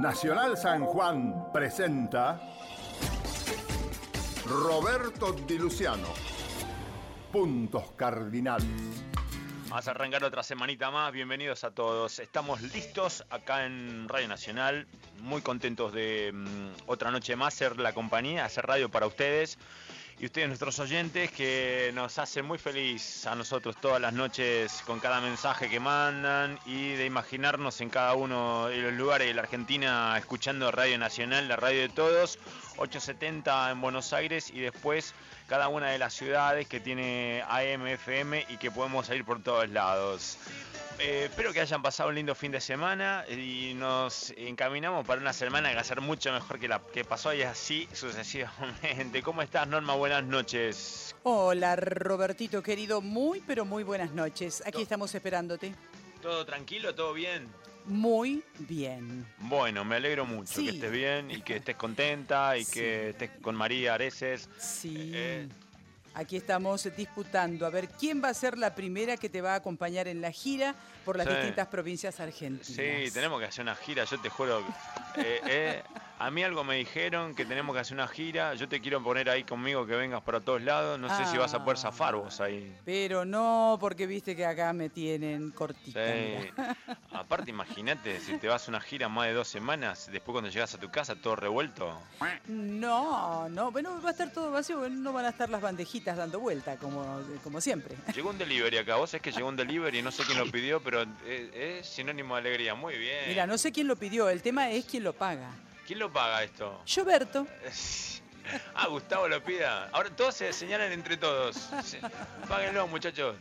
Nacional San Juan presenta Roberto Di Luciano. Puntos cardinales. Vamos a arrancar otra semanita más. Bienvenidos a todos. Estamos listos acá en Radio Nacional. Muy contentos de otra noche más ser la compañía, hacer radio para ustedes. Y ustedes, nuestros oyentes, que nos hacen muy feliz a nosotros todas las noches con cada mensaje que mandan y de imaginarnos en cada uno de los lugares de la Argentina escuchando Radio Nacional, la radio de todos, 870 en Buenos Aires y después cada una de las ciudades que tiene AM, FM y que podemos salir por todos lados. Espero que hayan pasado un lindo fin de semana y nos encaminamos para una semana que va a ser mucho mejor que la que pasó y así sucesivamente. ¿Cómo estás, Norma? Buenas noches. Hola, Robertito querido, muy pero muy buenas noches. Aquí estamos esperándote. ¿Todo tranquilo? ¿Todo bien? Muy bien. Bueno, me alegro mucho Sí. que estés bien y que estés contenta y que estés con María Areces. Sí. Aquí estamos disputando a ver quién va a ser la primera que te va a acompañar en la gira por las distintas provincias argentinas. Sí, tenemos que hacer una gira, yo te juro. A mí algo me dijeron que tenemos que hacer una gira. Yo te quiero poner ahí conmigo, que vengas para todos lados. No sé si vas a poder zafar vos ahí. Pero no, porque viste que acá me tienen cortita. Sí. Aparte, imagínate, si te vas a una gira más de 2 semanas, después cuando llegas a tu casa todo revuelto. No, bueno, va a estar todo vacío, no van a estar las bandejitas dando vuelta, como siempre. Llegó un delivery acá, vos sabés que llegó un delivery, no sé quién lo pidió, pero es sinónimo de alegría, muy bien. Mira, no sé quién lo pidió, el tema es quién lo paga. ¿Quién lo paga esto? Yoberto. Gustavo lo pida. Ahora todos se señalan entre todos. Páguenlo, muchachos.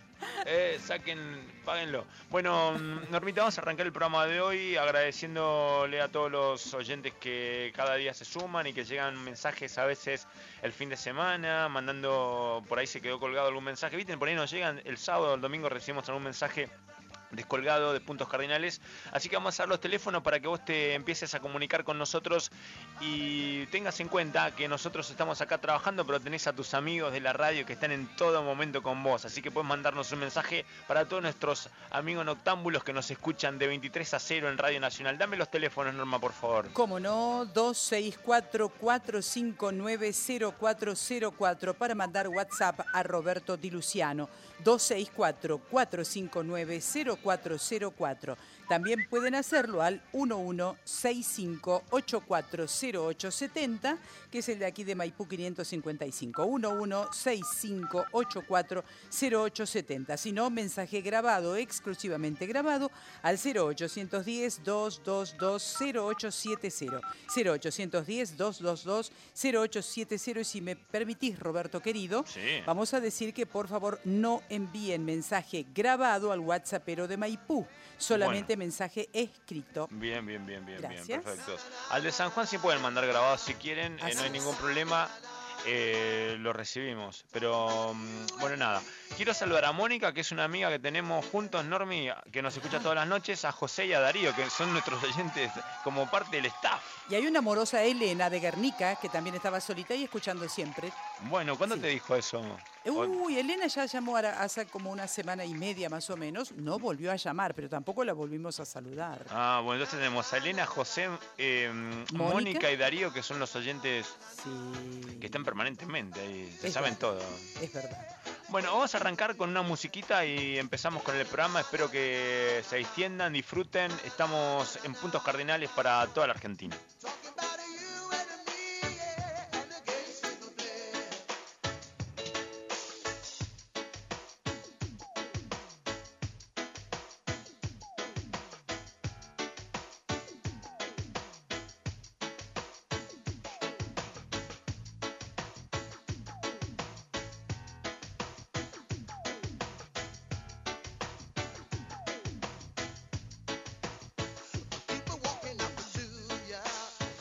Páguenlo. Bueno, Normita, vamos a arrancar el programa de hoy agradeciéndole a todos los oyentes que cada día se suman y que llegan mensajes a veces el fin de semana, mandando, por ahí se quedó colgado algún mensaje. ¿Viste? Por ahí nos llegan el sábado, el domingo recibimos algún mensaje descolgado de puntos cardinales, así que vamos a dar los teléfonos para que vos te empieces a comunicar con nosotros y tengas en cuenta que nosotros estamos acá trabajando, pero tenés a tus amigos de la radio que están en todo momento con vos, así que puedes mandarnos un mensaje para todos nuestros amigos noctámbulos que nos escuchan de 23 a 0 en Radio Nacional. Dame los teléfonos, Norma, por favor. Cómo no, 264-459-0404 para mandar WhatsApp a Roberto Di Luciano, 264-459-0404. También pueden hacerlo al 1165-840870, que es el de aquí de Maipú 555, 1165-840870. Si no, mensaje grabado, exclusivamente grabado, al 0810-222-0870, 0810-222-0870. Y si me permitís, Roberto querido, vamos a decir que por favor no envíen mensaje grabado al WhatsAppero de Maipú, solamente mensaje escrito. Bien, Gracias. perfecto. Al de San Juan sí pueden mandar grabados si quieren, no hay ningún problema. Lo recibimos, pero bueno, nada, quiero saludar a Mónica, que es una amiga que tenemos juntos, Normi, que nos escucha todas las noches, a José y a Darío, que son nuestros oyentes como parte del staff. Y hay una amorosa Elena de Guernica, que también estaba solita y escuchando siempre. Bueno, ¿cuándo te dijo eso? Elena ya llamó hace como una semana y media más o menos, no volvió a llamar, pero tampoco la volvimos a saludar. Bueno, entonces tenemos a Elena, José, Mónica y Darío, que son los oyentes que están permanentemente y se saben todo. Es verdad. Bueno, vamos a arrancar con una musiquita y empezamos con el programa. Espero que se extiendan, disfruten. Estamos en puntos cardinales para toda la Argentina. People walking up to you.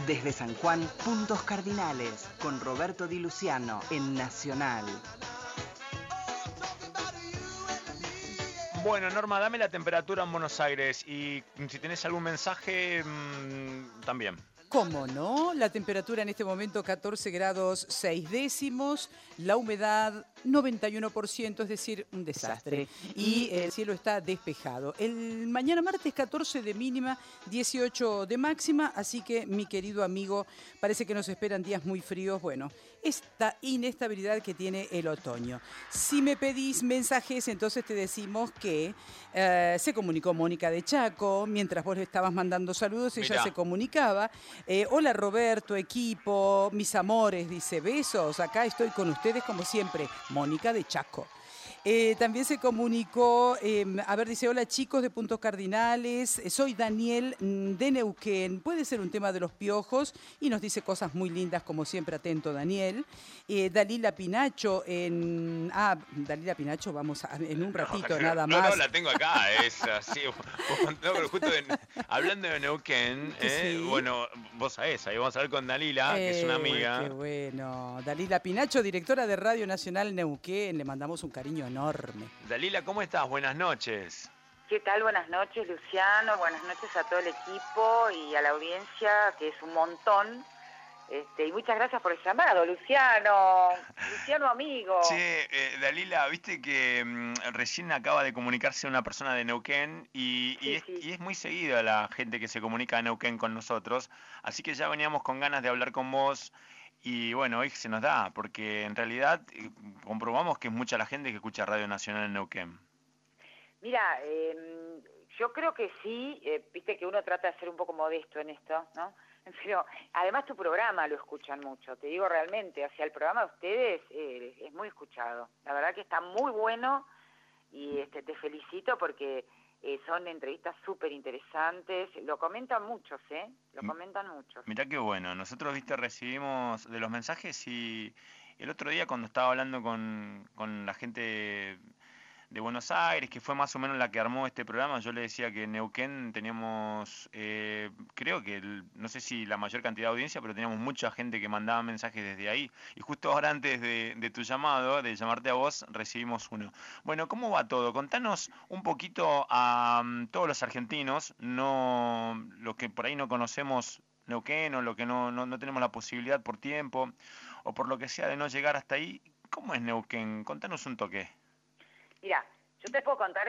Desde San Juan, Puntos Cardinales, con Roberto Di Luciano en Nacional. Bueno, Norma, dame la temperatura en Buenos Aires y si tenés algún mensaje, también. ¿Cómo no? La temperatura en este momento 14 grados 6 décimos, la humedad 91%, es decir, un desastre. Y el cielo está despejado. El mañana martes 14 de mínima, 18 de máxima, así que mi querido amigo, parece que nos esperan días muy fríos. Bueno, esta inestabilidad que tiene el otoño. Si me pedís mensajes, entonces te decimos que se comunicó Mónica de Chaco, mientras vos le estabas mandando saludos, ella se comunicaba. Hola Roberto, equipo, mis amores, dice, besos, acá estoy con ustedes como siempre, Mónica de Chaco. También se comunicó, dice, hola chicos de Puntos Cardinales, soy Daniel de Neuquén, puede ser un tema de los piojos, y nos dice cosas muy lindas, como siempre, atento Daniel. Dalila Pinacho, Dalila Pinacho, vamos en un ratito nada más. No, la tengo acá, es así, pero justo hablando de Neuquén, ¿Sí? bueno, vos sabés, ahí vamos a hablar con Dalila, que es una amiga. Qué bueno, Dalila Pinacho, directora de Radio Nacional Neuquén, le mandamos un cariño enorme. Dalila, ¿cómo estás? Buenas noches. ¿Qué tal? Buenas noches, Luciano. Buenas noches a todo el equipo y a la audiencia, que es un montón. Y muchas gracias por el llamado, Luciano. Luciano, amigo. Che, Dalila, viste que recién acaba de comunicarse una persona de Neuquén y es muy seguida la gente que se comunica de Neuquén con nosotros. Así que ya veníamos con ganas de hablar con vos. Y bueno, hoy se nos da, porque en realidad comprobamos que es mucha la gente que escucha Radio Nacional en Neuquén. Mira, yo creo que sí, viste que uno trata de ser un poco modesto en esto, ¿no? Pero además tu programa lo escuchan mucho, te digo realmente, o sea, el programa de ustedes es muy escuchado. La verdad que está muy bueno y te felicito porque son entrevistas súper interesantes, lo comentan muchos, lo comentan muchos. Mirá qué bueno, nosotros, viste, recibimos de los mensajes y el otro día cuando estaba hablando con la gente de Buenos Aires, que fue más o menos la que armó este programa, yo le decía que en Neuquén teníamos, creo que, no sé si la mayor cantidad de audiencia, pero teníamos mucha gente que mandaba mensajes desde ahí. Y justo ahora antes de tu llamado, de llamarte a vos, recibimos uno. Bueno, ¿cómo va todo? Contanos un poquito a todos los argentinos, no los que por ahí no conocemos Neuquén o lo que no tenemos la posibilidad por tiempo o por lo que sea de no llegar hasta ahí. ¿Cómo es Neuquén? Contanos un toque. Mira, yo te puedo contar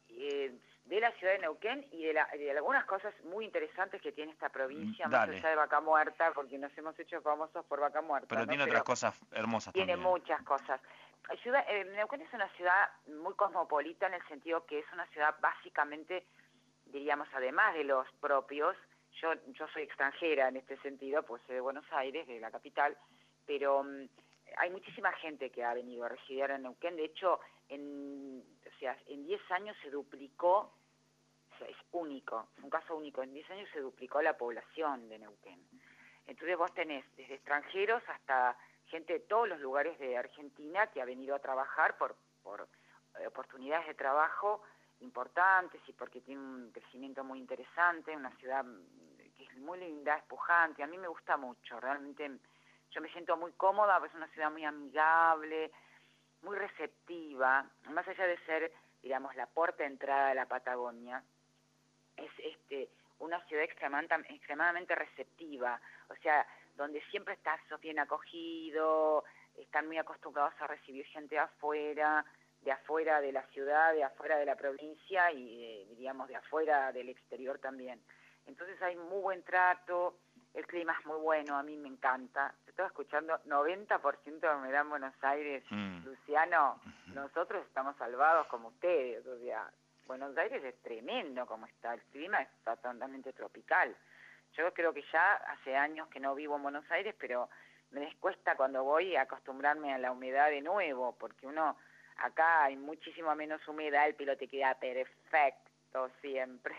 de la ciudad de Neuquén y de algunas cosas muy interesantes que tiene esta provincia, más allá de Vaca Muerta, porque nos hemos hecho famosos por Vaca Muerta. Pero tiene otras cosas hermosas también. Tiene muchas cosas. Neuquén es una ciudad muy cosmopolita en el sentido que es una ciudad básicamente, diríamos, además de los propios, yo soy extranjera en este sentido, pues soy de Buenos Aires, de la capital, pero hay muchísima gente que ha venido a residir en Neuquén. De hecho, en 10 años se duplicó, o sea, es único, es un caso único, en 10 años se duplicó la población de Neuquén. Entonces vos tenés desde extranjeros hasta gente de todos los lugares de Argentina que ha venido a trabajar por oportunidades de trabajo importantes y porque tiene un crecimiento muy interesante, una ciudad que es muy linda, es pujante, a mí me gusta mucho, realmente yo me siento muy cómoda, es una ciudad muy amigable, muy receptiva, más allá de ser, digamos, la puerta de entrada de la Patagonia, es una ciudad extremadamente receptiva, o sea, donde siempre estás bien acogido, están muy acostumbrados a recibir gente de afuera de la ciudad, de afuera de la provincia y, diríamos, de afuera del exterior también. Entonces hay muy buen trato, el clima es muy bueno, a mí me encanta. Te estaba escuchando, 90% de humedad en Buenos Aires. Luciano, nosotros estamos salvados como ustedes. O sea, Buenos Aires es tremendo como está, el clima está totalmente tropical. Yo creo que ya hace años que no vivo en Buenos Aires, pero me cuesta cuando voy a acostumbrarme a la humedad de nuevo, porque acá hay muchísimo menos humedad, el pelo te queda perfecto siempre.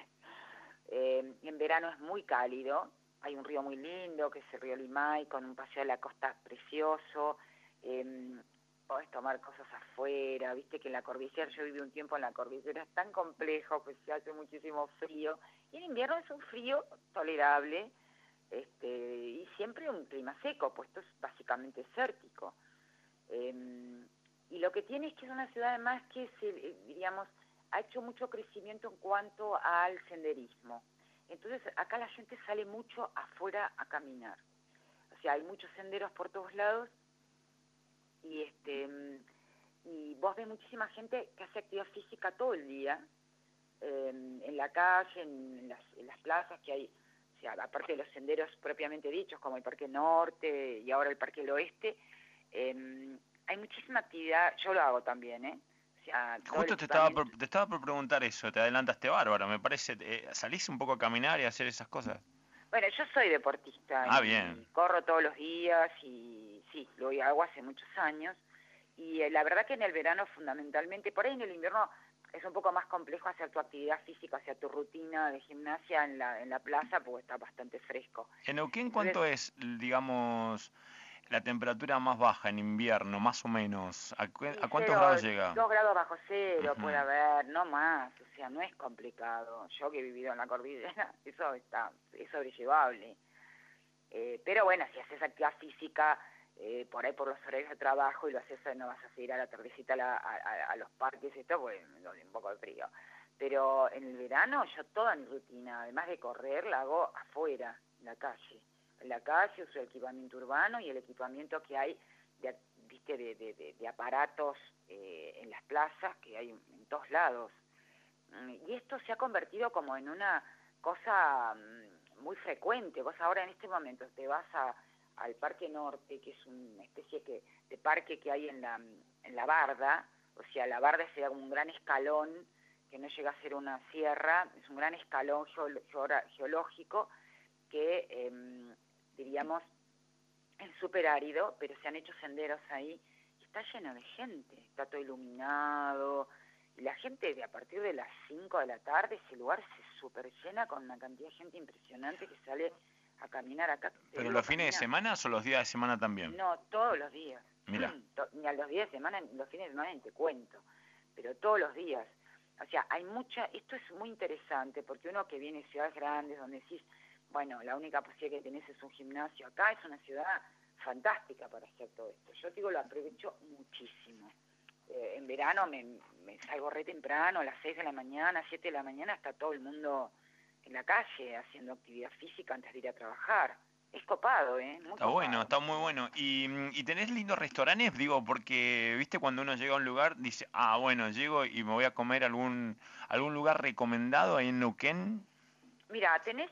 En verano es muy cálido. Hay un río muy lindo, que es el río Limay, con un paseo a la costa precioso. Podés tomar cosas afuera, viste que en la cordillera, yo viví un tiempo en la cordillera, es tan complejo, pues se hace muchísimo frío. Y en invierno es un frío tolerable, y siempre un clima seco, pues esto es básicamente desértico. Y lo que tiene es que es una ciudad además que diríamos, ha hecho mucho crecimiento en cuanto al senderismo. Entonces acá la gente sale mucho afuera a caminar. O sea, hay muchos senderos por todos lados y vos ves muchísima gente que hace actividad física todo el día, en la calle, en las plazas que hay, o sea, aparte de los senderos propiamente dichos, como el Parque Norte y ahora el Parque del Oeste, hay muchísima actividad, yo lo hago también, O sea, Justo te estaba por preguntar eso, te adelantaste bárbaro, me parece, ¿salís un poco a caminar y a hacer esas cosas? Bueno, yo soy deportista, Bien. Corro todos los días y sí, lo hago hace muchos años. Y la verdad que en el verano fundamentalmente, por ahí en el invierno es un poco más complejo hacer tu actividad física, hacer tu rutina de gimnasia en la plaza, porque está bastante fresco. ¿En Neuquén cuánto es, digamos, la temperatura más baja en invierno, más o menos? ¿A cuántos grados llega? 2 grados bajo cero Ujú. puede haber, no más, o sea, no es complicado. Yo que he vivido en la cordillera, eso es sobrellevable. Pero bueno, si haces actividad física, por ahí por los horarios de trabajo y lo haces, no vas a seguir a la tardecita a los parques y esto, pues me doy un poco de frío. Pero en el verano yo toda mi rutina, además de correr, la hago afuera, en la calle. En la calle uso el equipamiento urbano y el equipamiento que hay de aparatos en las plazas, que hay en todos lados. Y esto se ha convertido como en una cosa muy frecuente. Vos ahora en este momento te vas al Parque Norte, que es una especie de parque que hay en la barda, o sea, la barda sería como un gran escalón, que no llega a ser una sierra, es un gran escalón geológico que, diríamos, es súper árido, pero se han hecho senderos ahí, y está lleno de gente, está todo iluminado, y la gente a partir de las 5 de la tarde, ese lugar se súper llena con una cantidad de gente impresionante que sale a caminar acá. ¿Pero los fines de semana o los días de semana también? No, todos los días. Mira. Ni a los días de semana, los fines de semana ni te cuento, pero todos los días. O sea, esto es muy interesante, porque uno que viene de ciudades grandes, donde decís, bueno, la única posibilidad que tenés es un gimnasio, acá es una ciudad fantástica para hacer todo esto. Yo digo, lo aprovecho muchísimo. En verano me salgo re temprano, a las 6 de la mañana, 7 de la mañana, está todo el mundo en la calle haciendo actividad física antes de ir a trabajar. Es copado, muy Está copado. bueno, está muy bueno. ¿Y tenés lindos restaurantes? Digo, porque, viste, cuando uno llega a un lugar, dice, bueno, llego y me voy a comer algún lugar recomendado ahí en Neuquén. Mira, tenés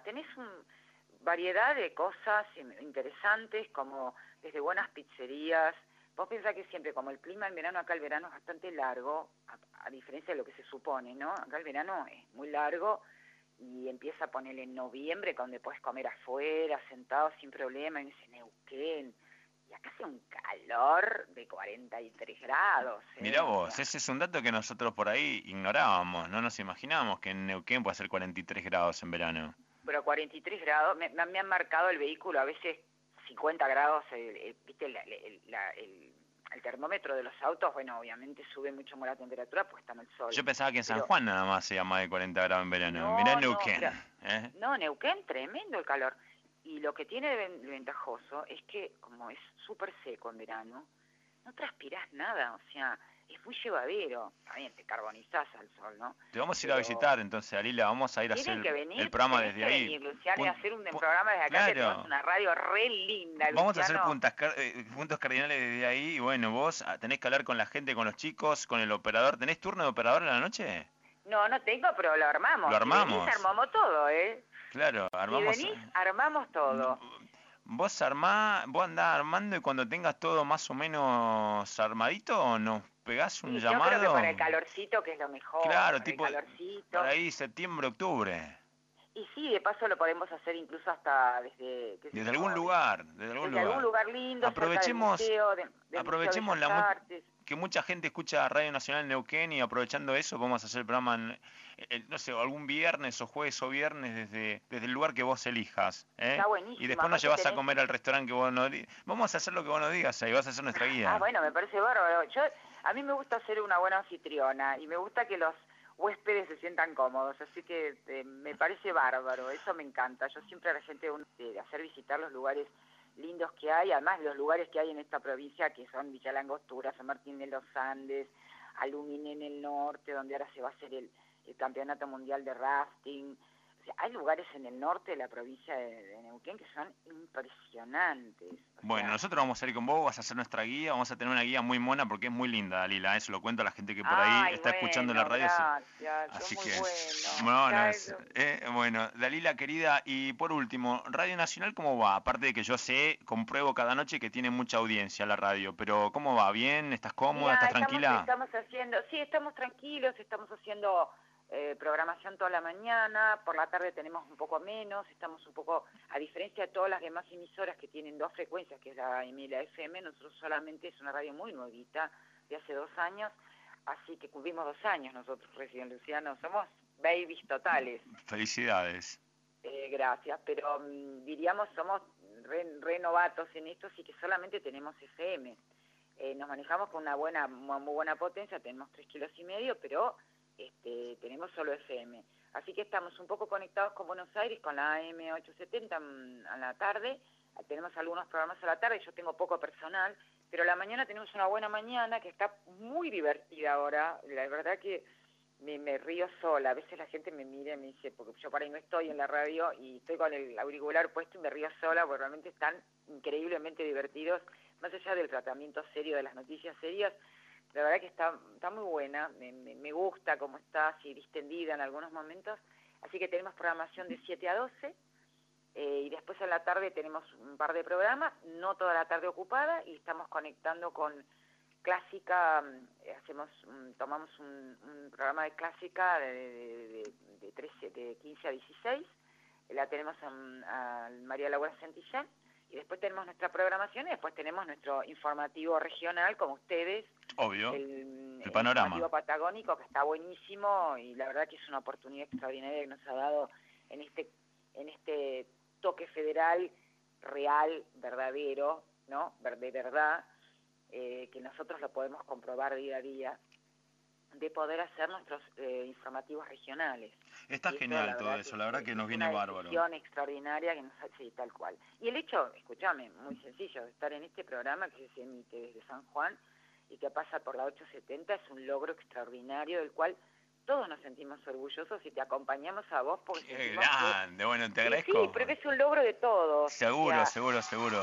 variedad de cosas interesantes, como desde buenas pizzerías. Vos pensás que siempre, como el clima en verano, acá el verano es bastante largo, a diferencia de lo que se supone, ¿no? Acá el verano es muy largo y empieza a ponerle en noviembre, donde puedes comer afuera, sentado sin problema, en ese Neuquén. Y acá hace un calor de 43 grados. Mirá vos, ese es un dato que nosotros por ahí ignorábamos, no nos imaginábamos que en Neuquén puede ser 43 grados en verano. Pero 43 grados, me han marcado el vehículo a veces 50 grados, viste, el termómetro de los autos, bueno, obviamente sube mucho más la temperatura porque está en el sol. Yo pensaba que en San Juan nada más sea más de 40 grados en verano. Mirá Neuquén. No, Neuquén, tremendo el calor. Y lo que tiene de ventajoso es que, como es súper seco en verano, no transpirás nada, o sea, es muy llevadero. También te carbonizás al sol, ¿no? Te vamos a ir a visitar entonces, Alila, vamos a ir a hacer el programa desde ahí. Venir, Luciano, y hacer un programa desde acá, claro. que tenemos una radio re linda, Vamos Luciano. a hacer puntos cardinales desde ahí, y bueno, vos tenés que hablar con la gente, con los chicos, con el operador. ¿Tenés turno de operador en la noche? No tengo, pero lo armamos. Lo armamos. Si venís, armamos todo, Claro, armamos. Si venís, armamos todo. Vos andás armando y cuando tengas todo más o menos armadito, nos pegás un llamado. Yo creo que para el calorcito, que es lo mejor. Claro, tipo el calorcito. Por ahí septiembre, octubre. Y sí, de paso lo podemos hacer incluso hasta desde algún lugar. Desde algún lugar lindo. Aprovechemos, aprovechemos que mucha gente escucha Radio Nacional Neuquén, y aprovechando eso vamos a hacer el programa, no sé, algún viernes o jueves o viernes desde el lugar que vos elijas. Está buenísimo. Y después nos llevas a comer al restaurante que vos nos digas. Vamos a hacer lo que vos nos digas ahí, vas a ser nuestra guía. Bueno, me parece bárbaro. A mí me gusta ser una buena anfitriona y me gusta que los huéspedes se sientan cómodos, así que me parece bárbaro, eso me encanta. Yo siempre a la gente de hacer visitar los lugares lindos que hay, además los lugares que hay en esta provincia, que son Villa La Angostura, San Martín de los Andes, Alumine en el norte, donde ahora se va a hacer el Campeonato Mundial de Rafting. O sea, hay lugares en el norte de la provincia de Neuquén que son impresionantes. Bueno, nosotros vamos a ir con vos, vas a ser nuestra guía, vamos a tener una guía muy mona porque es muy linda, Dalila, eso lo cuento a la gente que por ahí está escuchando la radio. Gracias, así muy que, bueno. Bueno, Dalila querida, y por último, Radio Nacional, ¿cómo va? Aparte de que yo sé, compruebo cada noche que tiene mucha audiencia la radio, pero ¿cómo va? ¿Bien? ¿Estás cómoda? ¿Estás tranquila? Estamos tranquilos, estamos haciendo programación toda la mañana, por la tarde tenemos un poco menos, estamos un poco, a diferencia de todas las demás emisoras que tienen 2 frecuencias, que es la AM y la FM, nosotros solamente es una radio muy nuevita, de hace 2 años, así que cumplimos 2 años nosotros recién, Luciano, somos babies totales. Felicidades. Gracias, pero diríamos somos re novatos en esto, así que solamente tenemos FM. Nos manejamos con una muy buena potencia, tenemos 3,5 kilos, pero tenemos solo FM. Así que estamos un poco conectados con Buenos Aires, con la AM 870 a la tarde. Tenemos algunos programas a la tarde, yo tengo poco personal, pero la mañana tenemos una buena mañana que está muy divertida ahora. La verdad que me río sola. A veces la gente me mira y me dice, porque yo por ahí no estoy en la radio y estoy con el auricular puesto y me río sola, porque realmente están increíblemente divertidos, más allá del tratamiento serio de las noticias serias. La verdad que está muy buena, me gusta cómo está, así distendida en algunos momentos, así que tenemos programación de 7 a 12, y después en la tarde tenemos un par de programas, no toda la tarde ocupada, y estamos conectando con clásica, tomamos un programa de clásica de 15 a 16, la tenemos a María Laura Santillán, y después tenemos nuestra programación y después tenemos nuestro informativo regional, como ustedes. Obvio, el panorama. Informativo patagónico, que está buenísimo, y la verdad que es una oportunidad extraordinaria que nos ha dado en este toque federal real, verdadero, ¿no? De verdad, que nosotros lo podemos comprobar día a día, de poder hacer nuestros informativos regionales. Está genial todo eso, la verdad que nos viene bárbaro. Es una decisión extraordinaria que nos hace tal cual. Y el hecho, escúchame, muy sencillo, de estar en este programa que se emite desde San Juan y que pasa por la 870 es un logro extraordinario del cual todos nos sentimos orgullosos y te acompañamos a vos porque ¡Qué grande! Bueno, te agradezco. Sí, porque es un logro de todos. Seguro, o sea, seguro.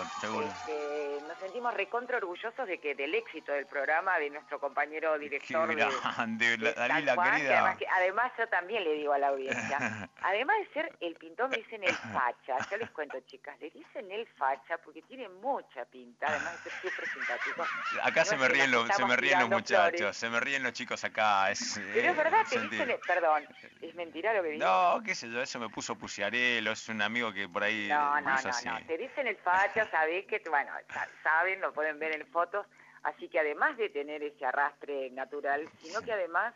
Nos sentimos recontra orgullosos del éxito del programa, de nuestro compañero director. ¡Qué grande! de Dalila, San Juan, querida. además yo también le digo a la audiencia, además de ser el pintor, me dicen el facha. Yo les cuento, chicas, le dicen el facha porque tiene mucha pinta, además de ser súper simpático. Acá No se me es que ríen nos los estamos muchachos, flores. se me ríen los chicos acá. Pero es verdad, te dicen, perdón, es mentira lo que digo. No, qué sé yo, eso me puso Puciarello, es un amigo que por ahí No, así. te dicen el facha, sabés que, bueno, saben, lo pueden ver en fotos, así que además de tener ese arrastre natural, sino que además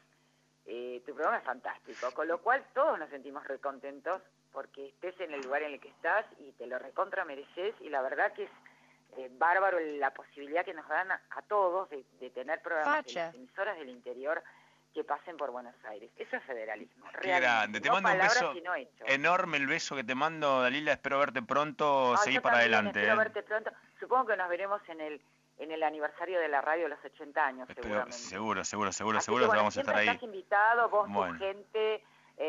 tu programa es fantástico, con lo cual todos nos sentimos recontentos porque estés en el lugar en el que estás y te lo recontra mereces, y la verdad que es bárbaro la posibilidad que nos dan a todos de tener programas de las emisoras del interior que pasen por Buenos Aires. Eso es federalismo. Qué grande. Te mando un beso enorme, el beso que te mando, Dalila. Espero verte pronto. Seguí para adelante. Espero verte pronto. Supongo que nos veremos en el aniversario de la radio de los 80 años, seguramente. Seguro, que, bueno, vamos a estar ahí. Estás invitado, vos, tu gente,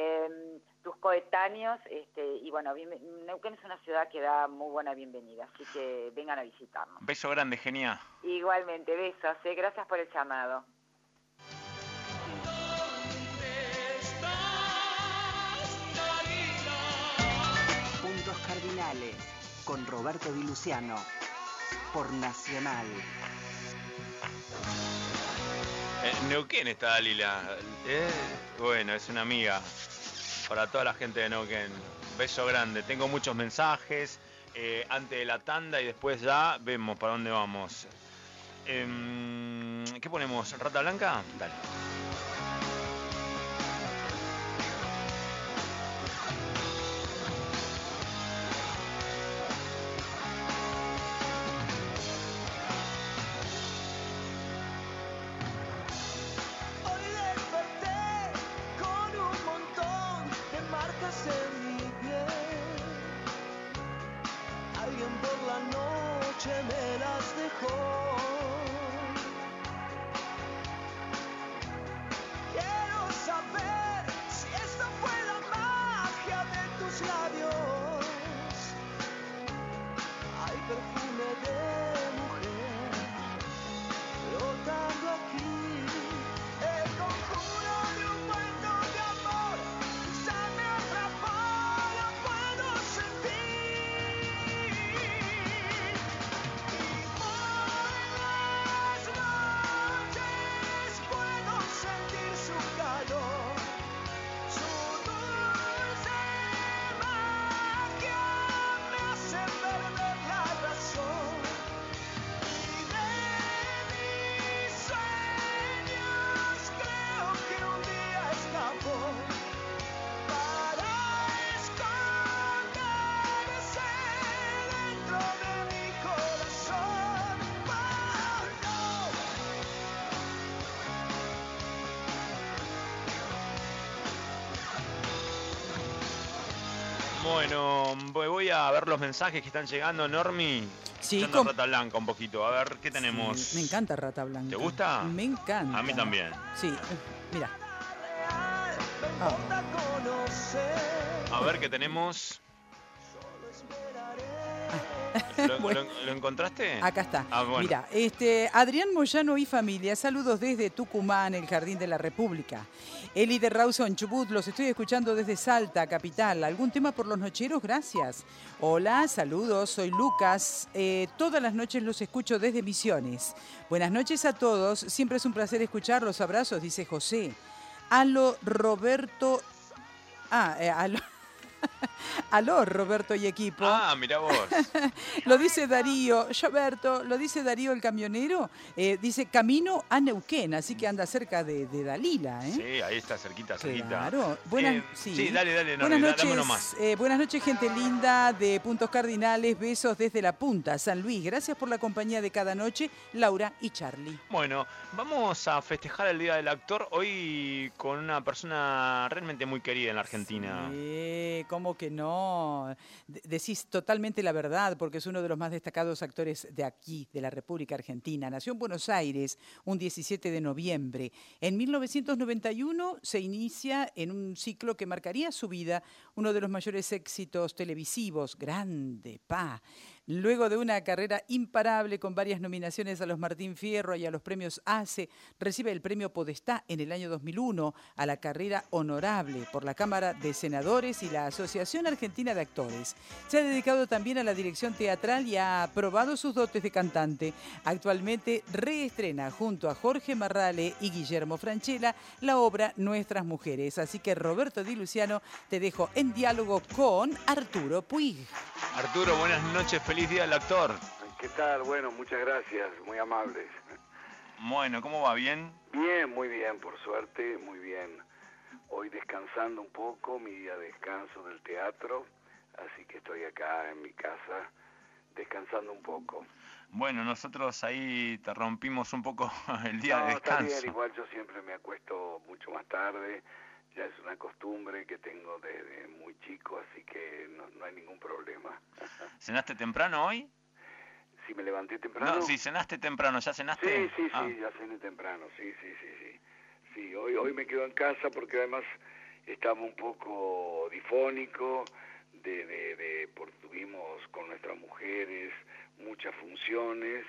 tus coetáneos, y bueno, Neuquén es una ciudad que da muy buena bienvenida, así que vengan a visitarnos. Beso grande, genia. Igualmente, besos, gracias por el llamado. Puntos Cardinales, con Roberto Di Luciano, por Nacional. Neuquén está Dalila. Bueno, es una amiga para toda la gente de Neuquén. Beso grande. Tengo muchos mensajes antes de la tanda y después ya vemos para dónde vamos. ¿Qué ponemos? ¿Rata Blanca? Dale. Hoy desperté Bueno, voy a ver los mensajes que están llegando, Normi. Sí, Rata Blanca un poquito. A ver, ¿qué tenemos? Sí, me encanta Rata Blanca. ¿Te gusta? Me encanta. A mí también. Sí, mira. A ver, ¿qué tenemos? Bueno. ¿Lo encontraste? Acá está. Bueno. Mira, Adrián Moyano y familia, saludos desde Tucumán, el Jardín de la República. Eli de Rawson, Chubut, los estoy escuchando desde Salta, capital. ¿Algún tema por los nocheros? Gracias. Hola, saludos, soy Lucas. Todas las noches los escucho desde Misiones. Buenas noches a todos, siempre es un placer escucharlos. Abrazos, dice José. Aló, Roberto. Aló, Roberto y equipo. Ah, mira vos. Lo dice Darío, Roberto, lo dice Darío el camionero, dice camino a Neuquén, así que anda cerca de Dalila, ¿eh? Sí, ahí está, cerquita. Claro. Sí, dale, buenas noches, dame uno más. buenas noches, gente linda de Puntos Cardinales, besos desde La Punta, San Luis. Gracias por la compañía de cada noche, Laura y Charlie. Bueno, vamos a festejar el Día del Actor hoy con una persona realmente muy querida en la Argentina. Sí, ¿cómo que no? Decís totalmente la verdad, porque es uno de los más destacados actores de aquí, de la República Argentina. Nació en Buenos Aires un 17 de noviembre. En 1991 se inicia en un ciclo que marcaría su vida, uno de los mayores éxitos televisivos, Grande Pa. Luego de una carrera imparable con varias nominaciones a los Martín Fierro y a los premios ACE, recibe el premio Podestá en el año 2001 a la carrera honorable por la Cámara de Senadores y la Asociación Argentina de Actores. Se ha dedicado también a la dirección teatral y ha probado sus dotes de cantante. Actualmente reestrena junto a Jorge Marrale y Guillermo Francella la obra Nuestras Mujeres. Así que Roberto Di Luciano, te dejo en diálogo con Arturo Puig. Arturo, buenas noches, feliz Día del Actor. ¿Qué tal? Bueno, muchas gracias, muy amables. Bueno, ¿cómo va? ¿Bien? Bien, muy bien, por suerte, muy bien. Hoy descansando un poco, mi día de descanso del teatro, así que estoy acá en mi casa descansando un poco. Bueno, nosotros ahí te rompimos un poco el día de descanso. Está bien, igual yo siempre me acuesto mucho más tarde. Ya es una costumbre que tengo desde muy chico, así que no hay ningún problema. ¿Cenaste temprano hoy? ¿Si me levanté temprano? No, sí, cenaste temprano. ¿Ya cenaste? Sí, ya cené temprano, sí. Sí, hoy me quedo en casa porque además estaba un poco difónico, porque tuvimos con nuestras mujeres muchas funciones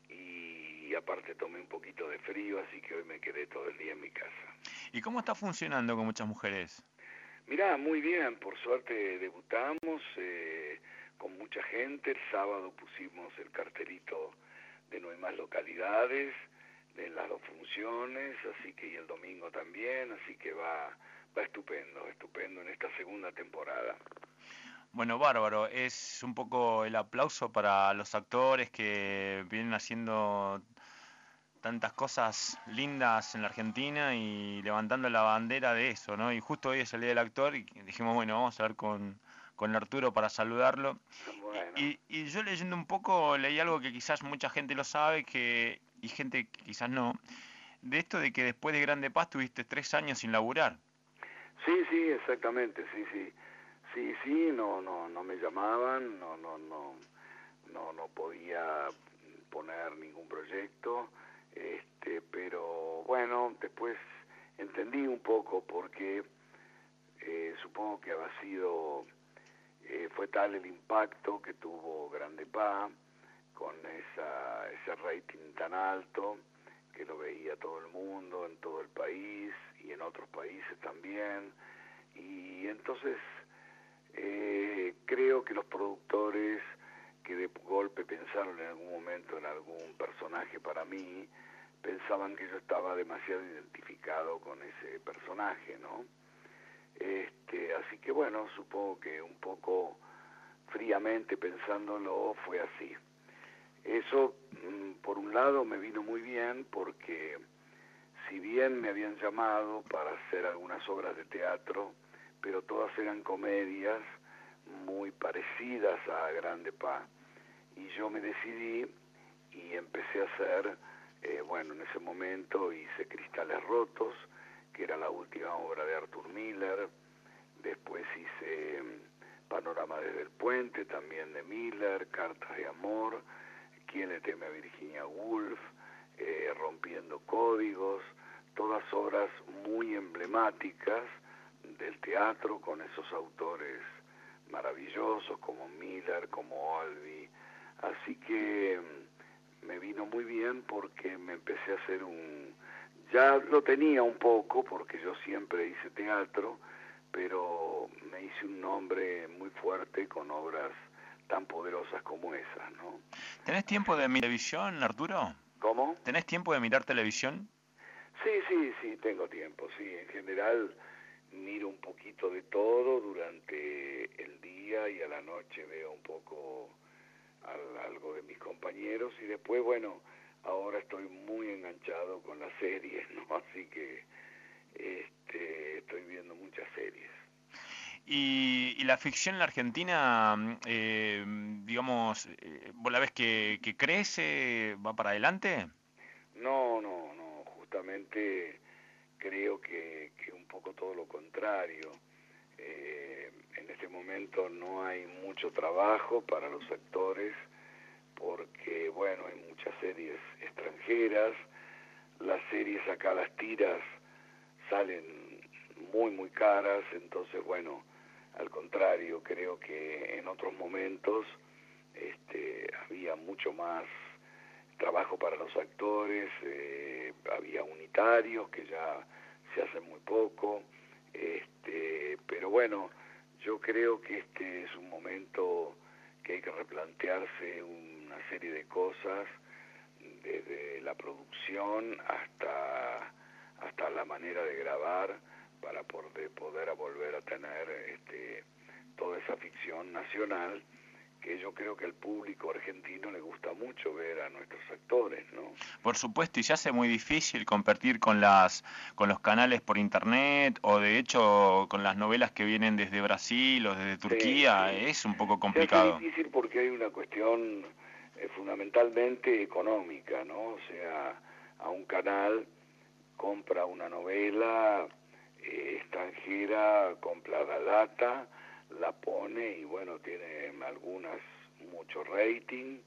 y aparte tomé un poquito de frío, así que hoy me quedé todo el día en mi casa. ¿Y cómo está funcionando con muchas mujeres? Mirá, muy bien, por suerte debutamos con mucha gente. El sábado pusimos el cartelito de No hay más localidades, de las dos funciones, así que y el domingo también, así que va estupendo en esta segunda temporada. Bueno, bárbaro, es un poco el aplauso para los actores que vienen haciendo tantas cosas lindas en la Argentina y levantando la bandera de eso, ¿no? Y justo hoy es el Día del Actor y dijimos, bueno, vamos a hablar con Arturo para saludarlo. Bueno. Y yo leyendo un poco, leí algo que quizás mucha gente lo sabe y gente que quizás no, de esto de que después de Grande Paz tuviste 3 años sin laburar. Sí, exactamente, sí, no me llamaban, no podía poner ningún proyecto, pero bueno, después entendí un poco porque supongo que fue tal el impacto que tuvo Grande Pa con ese rating tan alto que lo veía todo el mundo, en todo el país y en otros países también, y entonces creo que los productores que de golpe pensaron en algún momento en algún personaje para mí, pensaban que yo estaba demasiado identificado con ese personaje, ¿no? Así que bueno, supongo que un poco fríamente pensándolo fue así. Eso, por un lado, me vino muy bien porque si bien me habían llamado para hacer algunas obras de teatro, pero todas eran comedias muy parecidas a Grande Pa, y yo me decidí y empecé a hacer, en ese momento hice Cristales Rotos, que era la última obra de Arthur Miller, después hice Panorama desde el puente, también de Miller, Cartas de amor, ¿Quién le teme a Virginia Woolf?, Rompiendo códigos, todas obras muy emblemáticas del teatro con esos autores maravillosos como Miller, como Olby. Así que me vino muy bien porque me empecé a hacer ya lo tenía un poco porque yo siempre hice teatro, pero me hice un nombre muy fuerte con obras tan poderosas como esas, ¿no? ¿Tenés tiempo de mirar televisión, Arturo? ¿Cómo? ¿Tenés tiempo de mirar televisión? Sí, tengo tiempo, sí. En general miro un poquito de todo durante el día y a la noche veo un poco algo de mis compañeros y después, bueno, ahora estoy muy enganchado con las series, ¿no? Así que estoy viendo muchas series. Y la ficción en la Argentina, digamos, ¿vos la ves que crece, va para adelante? No, justamente creo que un poco todo lo contrario. En este momento no hay mucho trabajo para los actores porque, bueno, hay muchas series extranjeras, las series acá, las tiras, salen muy caras, entonces, bueno, al contrario, creo que en otros momentos había mucho más trabajo para los actores, había unitarios que ya se hacen muy poco, pero bueno, yo creo que este es un momento que hay que replantearse una serie de cosas, desde la producción hasta la manera de grabar, para poder volver a tener toda esa ficción nacional que yo creo que al público argentino le gusta mucho ver a nuestros actores, ¿no? Por supuesto, y se hace muy difícil competir con los canales por internet o de hecho con las novelas que vienen desde Brasil o desde Turquía, Sí. Es un poco Se hace complicado. difícil porque hay una cuestión fundamentalmente económica, ¿no? O sea, a un canal compra una novela extranjera, compra la data, la pone y bueno, tiene algunas mucho rating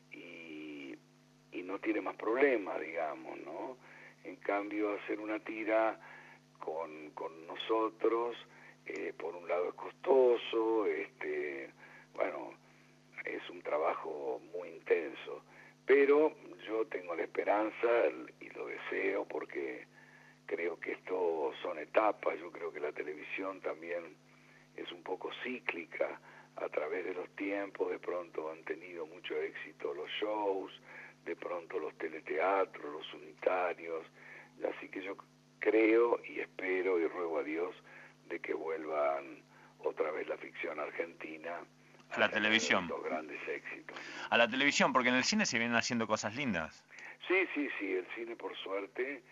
y no tiene más problemas, digamos, ¿no? En cambio, hacer una tira con nosotros, por un lado es costoso, bueno, es un trabajo muy intenso, pero yo tengo la esperanza y lo deseo porque creo que esto son etapas. Yo creo que la televisión también es un poco cíclica a través de los tiempos. De pronto han tenido mucho éxito los shows, de pronto los teleteatros, los unitarios, así que yo creo y espero y ruego a Dios de que vuelvan otra vez la ficción argentina A la televisión. estos grandes éxitos. A la televisión, porque en el cine se vienen haciendo cosas lindas. Sí, el cine por suerte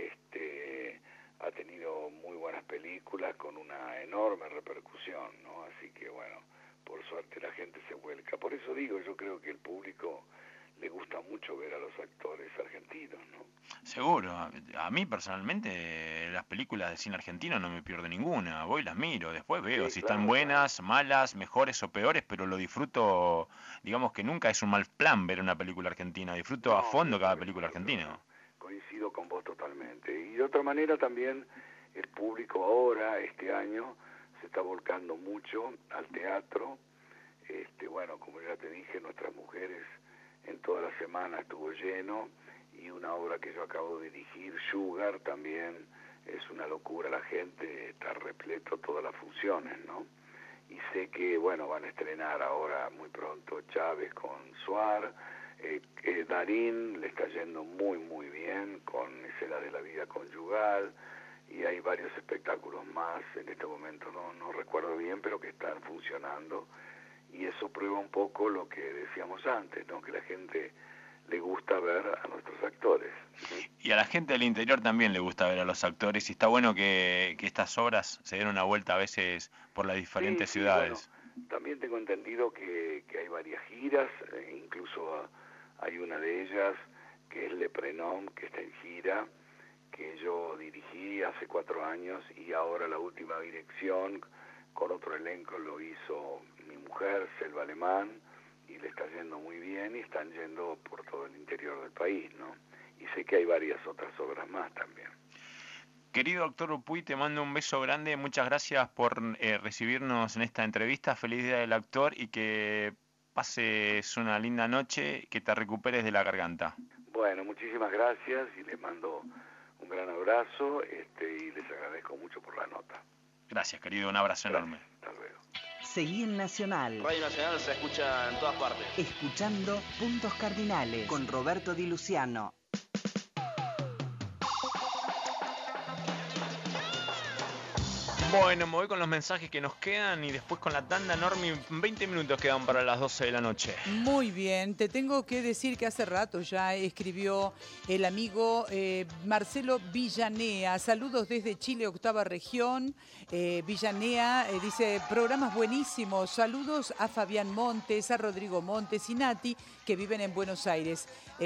ha tenido muy buenas películas con una enorme repercusión, ¿no? Así que bueno, por suerte la gente se vuelca. Por eso digo, yo creo que el público le gusta mucho ver a los actores argentinos, ¿no? Seguro, a mí personalmente las películas de cine argentino no me pierdo ninguna, voy y las miro, después veo Sí, si claro, están buenas, malas, mejores o peores, pero lo disfruto, digamos que nunca es un mal plan ver una película argentina, disfruto a No, fondo sí, cada por película supuesto, argentina. no. Coincido con vos totalmente. Y de otra manera también el público ahora, este año, se está volcando mucho al teatro. Bueno, como ya te dije, Nuestras Mujeres en toda la semana estuvo lleno, y una obra que yo acabo de dirigir, Sugar, también es una locura, la gente está repleto todas las funciones, ¿no? Y sé que, bueno, van a estrenar ahora muy pronto Chávez con Suar, Darín le está yendo muy bien con Escena de la Vida Conyugal, y hay varios espectáculos más, en este momento no recuerdo bien, pero que están funcionando, y eso prueba un poco lo que decíamos antes, ¿no? Que la gente le gusta ver a nuestros actores. Y a la gente del interior también le gusta ver a los actores y está bueno que estas obras se den una vuelta a veces por las diferentes ciudades. Bueno, también tengo entendido que hay varias giras, incluso hay una de ellas que es Le Prenom, que está en gira, que yo dirigí hace 4 años, y ahora la última dirección con otro elenco lo hizo mi mujer, Selva Alemán, y le está yendo muy bien, y están yendo por todo el interior del país, ¿no? Y sé que hay varias otras obras más también. Querido doctor Upuy, te mando un beso grande, muchas gracias por recibirnos en esta entrevista, feliz Día del Actor y que pases una linda noche, que te recuperes de la garganta. Bueno, muchísimas gracias y les mando un gran abrazo y les agradezco mucho por la nota. Gracias, querido, un abrazo enorme. Hasta luego. Seguí en Nacional. Radio Nacional se escucha en todas partes. Escuchando Puntos Cardinales con Roberto Di Luciano. Bueno, me voy con los mensajes que nos quedan y después con la tanda enorme. 20 minutos quedan para las 12 de la noche. Muy bien, te tengo que decir que hace rato ya escribió el amigo Marcelo Villanea. Saludos desde Chile, octava región. Villanea dice, programas buenísimos. Saludos a Fabián Montes, a Rodrigo Montes y Nati, que viven en Buenos Aires.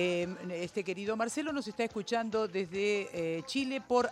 Este querido Marcelo nos está escuchando desde Chile por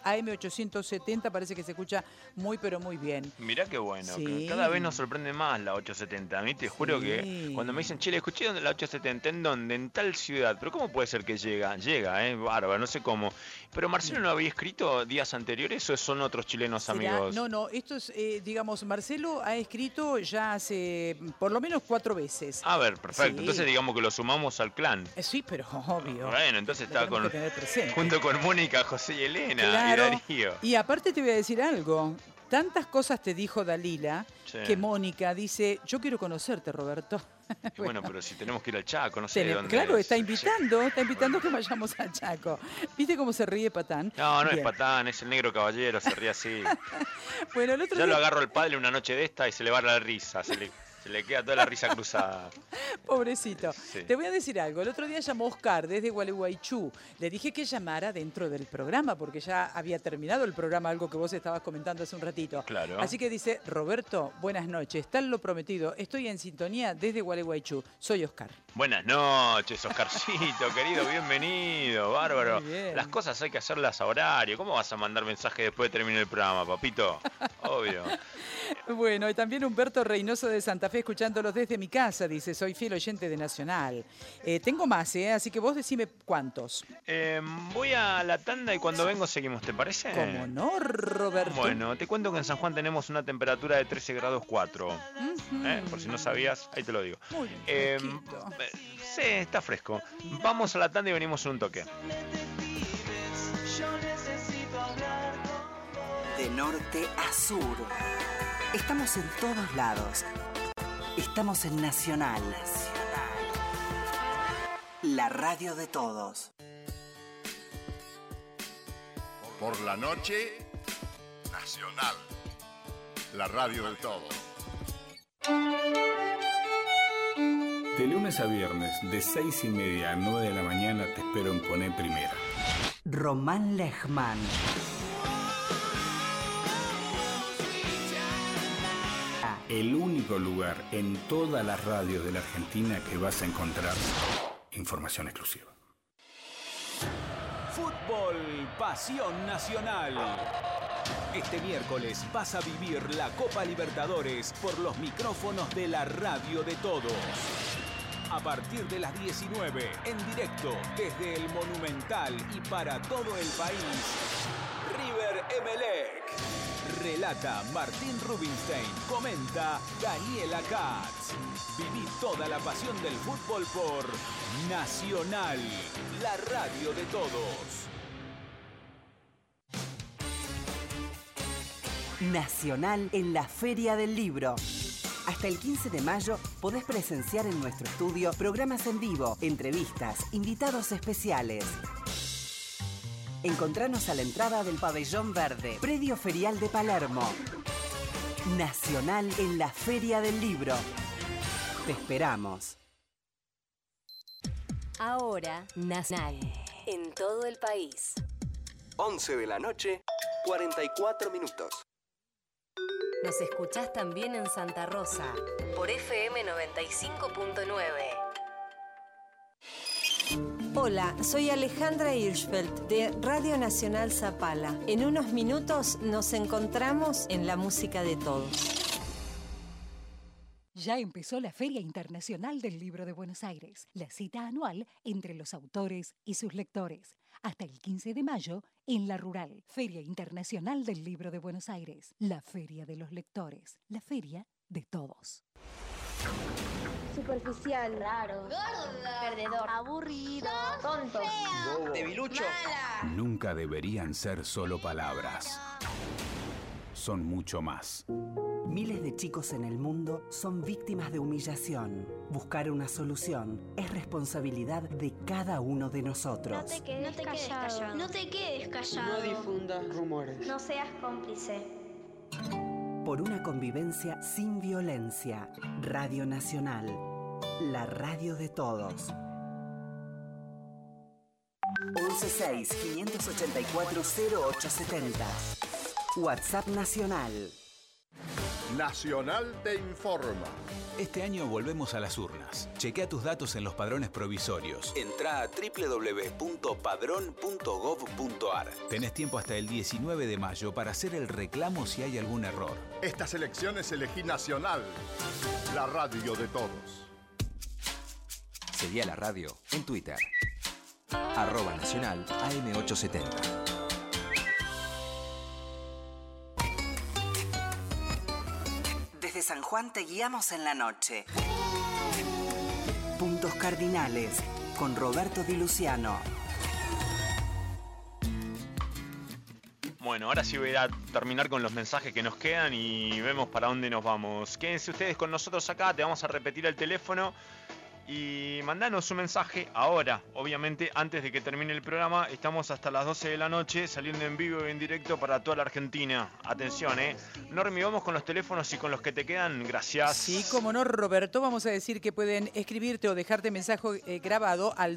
AM870. Parece que se escucha muy, pero muy bien. Mirá qué bueno, Sí. que cada vez nos sorprende más la 870. A mí te juro que cuando me dicen, Chile, escuché la 870, ¿en dónde? En tal ciudad. Pero ¿cómo puede ser que llega? Llega, bárbaro, no sé cómo. Pero Marcelo no había escrito días anteriores o son otros chilenos amigos. No, esto es, digamos, Marcelo ha escrito ya hace por lo menos 4 veces. A ver, perfecto. Sí. Entonces digamos que lo sumamos al clan. Sí, pero obvio. Bueno, entonces Lo está tenemos que tener presente. junto con Mónica, José y Elena Claro. y Darío. Y aparte te voy a decir algo. Tantas cosas te dijo Dalila Sí. que Mónica dice, yo quiero conocerte, Roberto. Y bueno, pero si tenemos que ir al Chaco, no sé de dónde. Claro, es. está invitando que vayamos al Chaco. ¿Viste cómo se ríe Patán? No, no es Bien. Patán, es el negro caballero, se ríe así. Bueno, el otro Yo día, lo agarro al padre una noche de esta y se le va la risa, se le queda toda la risa cruzada. pobrecito. Sí. Te voy a decir algo. El otro día llamó Oscar desde Gualeguaychú. Le dije que llamara dentro del programa, porque ya había terminado el programa, algo que vos estabas comentando hace un ratito. Claro. Así que dice, Roberto, buenas noches. Tal lo prometido. Estoy en sintonía desde Gualeguaychú. Soy Oscar. Buenas noches, Oscarcito, querido, bienvenido, bárbaro. Muy bien. Las cosas hay que hacerlas a horario. ¿Cómo vas a mandar mensaje después de terminar el programa, papito? Obvio. Bueno, y también Humberto Reynoso de Santa Fe, escuchándolos desde mi casa, dice, soy fiel oyente de Nacional. Tengo más, así que vos decime cuántos. Voy a la tanda y cuando vengo seguimos, ¿te parece? ¿Cómo no, Roberto? Bueno, te cuento que en San Juan tenemos una temperatura de 13 grados 4. Ujú. Por si no sabías, ahí te lo digo. Muy fresquito. Sí, está fresco. Vamos a la tanda y venimos en un toque. De norte a sur. Estamos en todos lados. Estamos en Nacional. La radio de todos. Por la noche, Nacional. La radio del todo. De lunes a viernes, de 6:30 a 9 de la mañana, te espero en Poné Primera. Román Lechman. El único lugar en todas las radios de la Argentina que vas a encontrar información exclusiva. Fútbol, pasión nacional. Este miércoles vas a vivir la Copa Libertadores por los micrófonos de la radio de todos. A partir de las 19, en directo desde el Monumental y para todo el país, River Emelec. Relata Martín Rubinstein, comenta Daniela Katz. Viví toda la pasión del fútbol por Nacional, la radio de todos. Nacional en la Feria del Libro. Hasta el 15 de mayo podés presenciar en nuestro estudio programas en vivo, entrevistas, invitados especiales. Encontranos a la entrada del Pabellón Verde, Predio Ferial de Palermo. Nacional en la Feria del Libro. Te esperamos. Ahora, Nacional, en todo el país. 11 de la noche, 44 minutos. Nos escuchás también en Santa Rosa, por FM 95.9. Hola, soy Alejandra Hirschfeld de Radio Nacional Zapala. En unos minutos nos encontramos en la música de todos. Ya empezó la Feria Internacional del Libro de Buenos Aires, la cita anual entre los autores y sus lectores. Hasta el 15 de mayo en La Rural. Feria Internacional del Libro de Buenos Aires, la feria de los lectores, la feria de todos. Superficial, raro, gorda, perdedor, aburrido, tonto, fea, debilucho. Mala. Nunca deberían ser solo palabras. Son mucho más. Miles de chicos en el mundo son víctimas de humillación. Buscar una solución es responsabilidad de cada uno de nosotros. No te quedes callado. No te quedes callado. No difundas rumores. No seas cómplice. Por una convivencia sin violencia. Radio Nacional. La radio de todos. 116-584-0870. WhatsApp Nacional. Nacional te informa. Este año volvemos a las urnas. Chequea tus datos en los padrones provisorios. Entrá a www.padrón.gov.ar. Tenés tiempo hasta el 19 de mayo para hacer el reclamo si hay algún error. Estas elecciones elegí Nacional, la radio de todos. Seguí a la radio en Twitter. @Nacional AM870. Desde San Juan te guiamos en la noche. Puntos Cardinales con Roberto Di Luciano. Bueno, ahora sí voy a terminar con los mensajes que nos quedan y vemos para dónde nos vamos. Quédense ustedes con nosotros acá, te vamos a repetir el teléfono y mandanos un mensaje ahora, obviamente antes de que termine el programa. Estamos hasta las 12 de la noche saliendo en vivo y en directo para toda la Argentina. Atención, Normi, vamos con los teléfonos y con los que te quedan. Gracias. Sí, como no, Roberto, vamos a decir que pueden escribirte o dejarte mensaje grabado al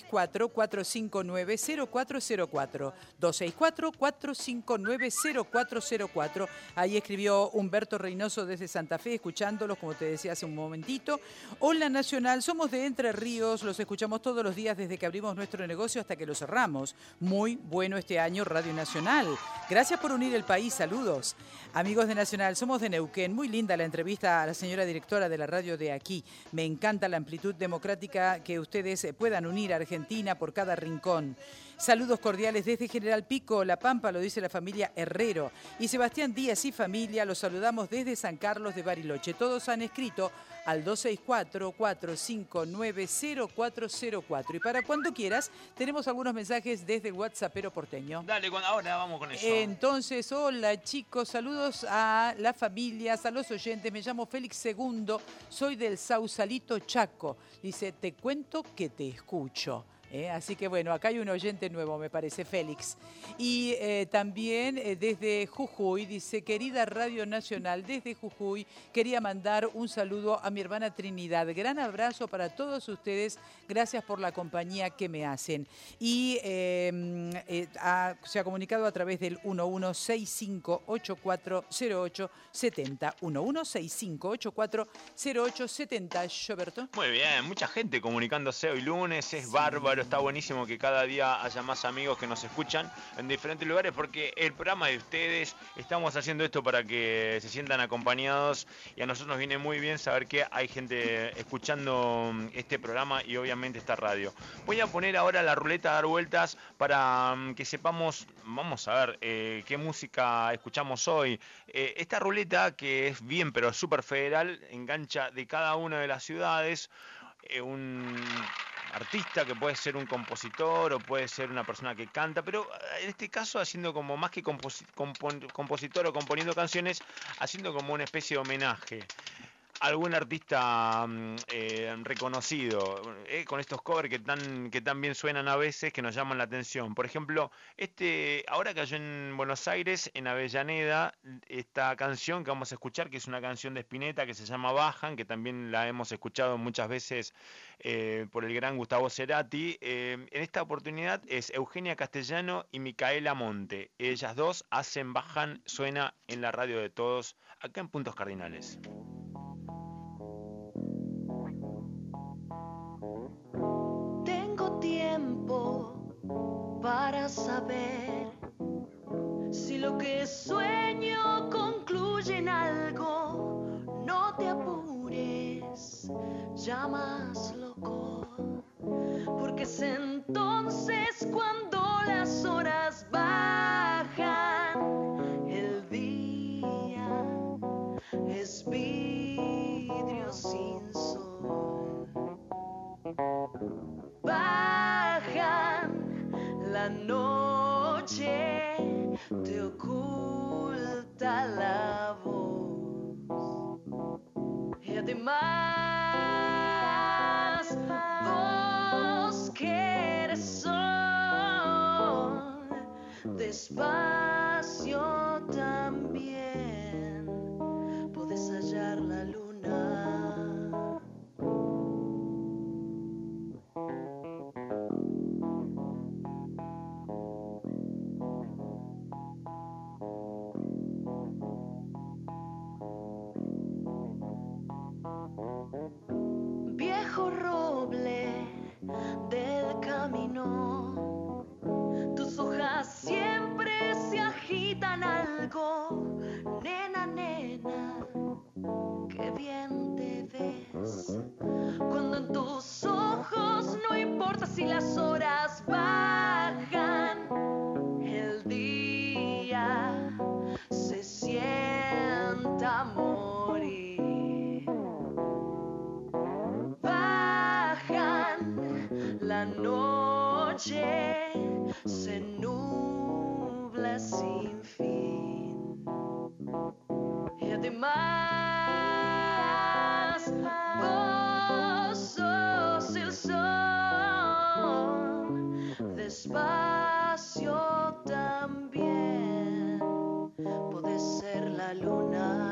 264-459-0404. 264-459-0404. Ahí escribió Humberto Reynoso desde Santa Fe, escuchándolos, como te decía hace un momentito. Hola Nacional, somos de Entre Ríos, los escuchamos todos los días desde que abrimos nuestro negocio hasta que lo cerramos. Muy bueno este año Radio Nacional. Gracias por unir el país, saludos. Amigos de Nacional, somos de Neuquén. Muy linda la entrevista a la señora directora de la radio de aquí. Me encanta la amplitud democrática que ustedes puedan unir a Argentina por cada rincón. Saludos cordiales desde General Pico, La Pampa, lo dice la familia Herrero. Y Sebastián Díaz y familia, los saludamos desde San Carlos de Bariloche. Todos han escrito al 264-459-0404. Y para cuando quieras, tenemos algunos mensajes desde el WhatsAppero porteño. Dale, ahora vamos con eso. Entonces, hola chicos, saludos a las familias, a los oyentes. Me llamo Félix II, soy del Sausalito, Chaco. Dice, te cuento que te escucho. Así que bueno, acá hay un oyente nuevo, me parece, Félix. Y también desde Jujuy, dice, querida Radio Nacional, desde Jujuy, quería mandar un saludo a mi hermana Trinidad. Gran abrazo para todos ustedes, gracias por la compañía que me hacen. Y se ha comunicado a través del 1165840870. 1165840870. ¿Roberto? Muy bien, mucha gente comunicándose hoy lunes, es bárbaro. Está buenísimo que cada día haya más amigos que nos escuchan en diferentes lugares, porque el programa de ustedes, estamos haciendo esto para que se sientan acompañados y a nosotros nos viene muy bien saber que hay gente escuchando este programa y obviamente esta radio. Voy a poner ahora la ruleta a dar vueltas para que sepamos, vamos a ver qué música escuchamos hoy. Esta ruleta, que es bien pero súper federal, engancha de cada una de las ciudades un artista que puede ser un compositor o puede ser una persona que canta, pero en este caso haciendo como más que compositor o componiendo canciones, haciendo como una especie de homenaje a algún artista reconocido, con estos covers que tan bien suenan a veces, que nos llaman la atención. Por ejemplo, ahora cayó en Buenos Aires, en Avellaneda, esta canción que vamos a escuchar, que es una canción de Spinetta que se llama Bajan, que también la hemos escuchado muchas veces por el gran Gustavo Cerati. En esta oportunidad es Eugenia Castellano y Micaela Monte. Ellas dos hacen Bajan, suena en la radio de todos, acá en Puntos Cardinales. Tengo tiempo para saber si lo que sueño concluye en algo. No te apures. llamas loco, porque es entonces cuando las horas bajan, el día es vidrio sin sol. Bajan, la noche te oculta la voz y además vos que eres sol, despacio también podés hallar la luna. Viejo roble del camino, tus hojas siempre se agitan algo. Nena, nena, qué bien te ves, cuando en tus ojos no importa si las horas bajan, el día se sienta a morir. Bajan, la noche se nubla sin fin y además vos sos el sol, despacio también podés ser la luna.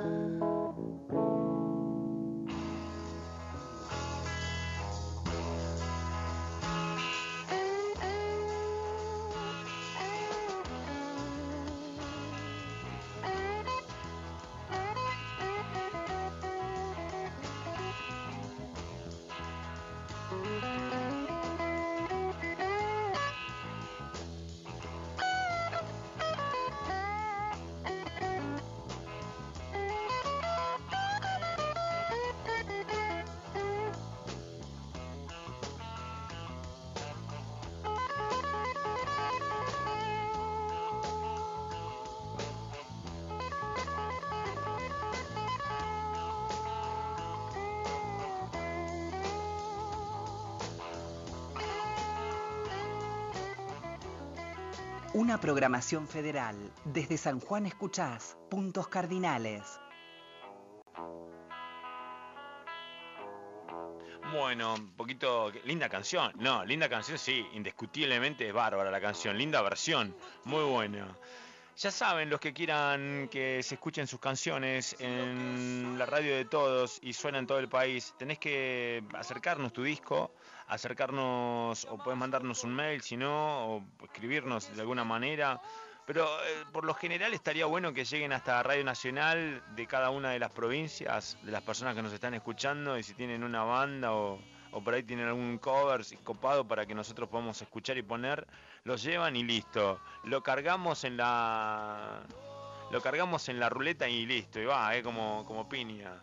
Una programación federal. Desde San Juan escuchás Puntos Cardinales. Bueno, un poquito... Linda canción. No, linda canción sí, indiscutiblemente es bárbara la canción. Linda versión, muy buena. Ya saben, los que quieran que se escuchen sus canciones en la radio de todos y suena en todo el país, tenés que acercarnos tu disco, acercarnos o podés mandarnos un mail, si no, o escribirnos de alguna manera. Pero por lo general estaría bueno que lleguen hasta Radio Nacional de cada una de las provincias, de las personas que nos están escuchando, y si tienen una banda o por ahí tienen algún cover copado para que nosotros podamos escuchar y poner, los llevan y listo. Lo cargamos en la ruleta y listo, y va, como piña.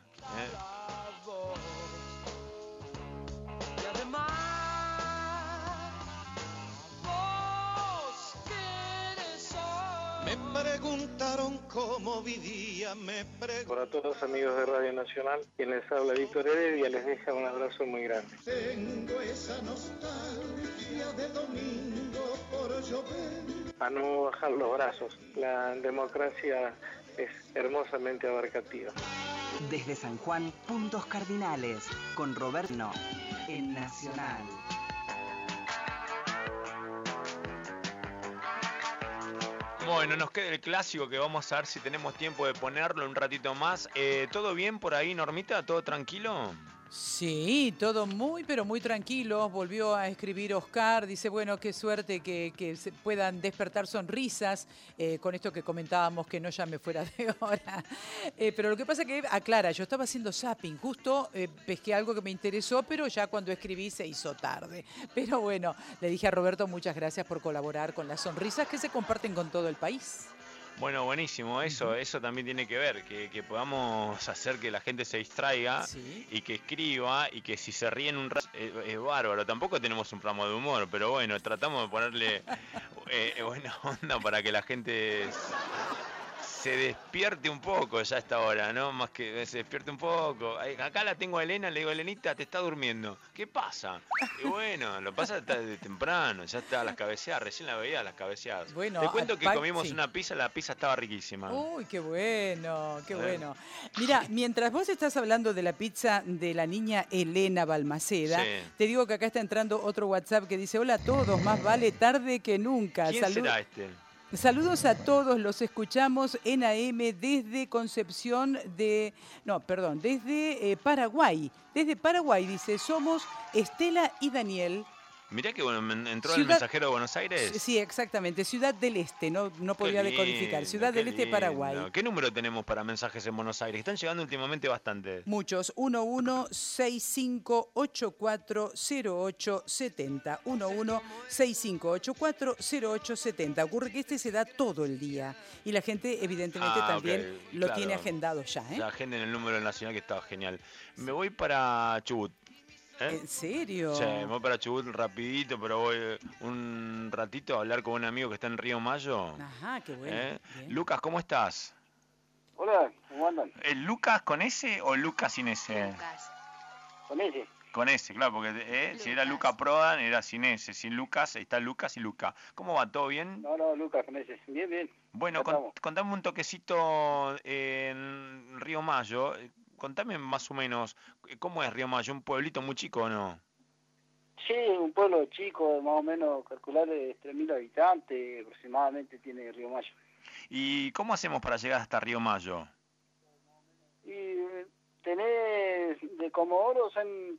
Me preguntaron cómo vivía, Para todos los amigos de Radio Nacional, quien les habla Víctor Heredia, les deja un abrazo muy grande. Tengo esa nostalgia de domingo por llover. A no bajar los brazos, la democracia es hermosamente abarcativa. Desde San Juan, Puntos Cardinales, con Roberto en Nacional. Bueno, nos queda el clásico que vamos a ver si tenemos tiempo de ponerlo un ratito más. ¿Todo bien por ahí, Normita? ¿Todo tranquilo? Sí, todo muy, pero muy tranquilo. Volvió a escribir Oscar. Dice, bueno, qué suerte que se puedan despertar sonrisas con esto que comentábamos, que no llame fuera de hora. Pero lo que pasa que, aclara, yo estaba haciendo zapping. Justo pesqué algo que me interesó, pero ya cuando escribí se hizo tarde. Pero bueno, le dije a Roberto, muchas gracias por colaborar con las sonrisas que se comparten con todo el país. Bueno, buenísimo, eso también tiene que ver, que podamos hacer que la gente se distraiga y que escriba y que si se ríen un rato es bárbaro. Tampoco tenemos un programa de humor, pero bueno, tratamos de ponerle buena onda para que la gente se despierte un poco ya a esta hora, ¿no? Más que se despierte un poco. Acá la tengo a Elena, le digo, Elenita, te está durmiendo. ¿Qué pasa? Y bueno, lo pasa desde temprano, ya está a las cabeceadas, recién la veía a las cabeceadas. Bueno, te cuento que comimos una pizza, la pizza estaba riquísima. Uy, qué bueno, qué bueno. Mira, mientras vos estás hablando de la pizza de la niña Elena Balmaceda, te digo que acá está entrando otro WhatsApp que dice, hola a todos, más vale tarde que nunca. ¿Quién será este? Saludos a todos, los escuchamos en AM desde Concepción de... No, perdón, desde Paraguay. Desde Paraguay, dice, somos Estela y Daniel. Mirá que bueno, entró el mensajero de Buenos Aires. Sí, exactamente, Ciudad del Este, no podía decodificar. Ciudad del Este, Paraguay. ¿Qué número tenemos para mensajes en Buenos Aires? Están llegando últimamente bastante. Muchos, 1165840870. 1165840870. Ocurre que este se da todo el día y la gente evidentemente también lo tiene agendado ya. Ya agenden el número nacional que estaba genial. Me voy para Chubut. ¿En serio? Sí, me voy para Chubut rapidito, pero voy un ratito a hablar con un amigo que está en Río Mayo. Ajá, qué bueno. Lucas, ¿cómo estás? Hola, ¿cómo andan? ¿Lucas con S o Lucas sin S? Lucas. Con S. Con S, claro, porque si era Luca Prodan era sin S. Sin Lucas, ahí está Lucas y Luca. ¿Cómo va? ¿Todo bien? No, Lucas con S. Bien, bien. Bueno, contame un toquecito en Río Mayo. Contame más o menos, ¿cómo es Río Mayo? ¿Un pueblito muy chico o no? Sí, un pueblo chico, más o menos calcular de 3.000 habitantes aproximadamente tiene Río Mayo. ¿Y cómo hacemos para llegar hasta Río Mayo? Y tenés de Comodoro, son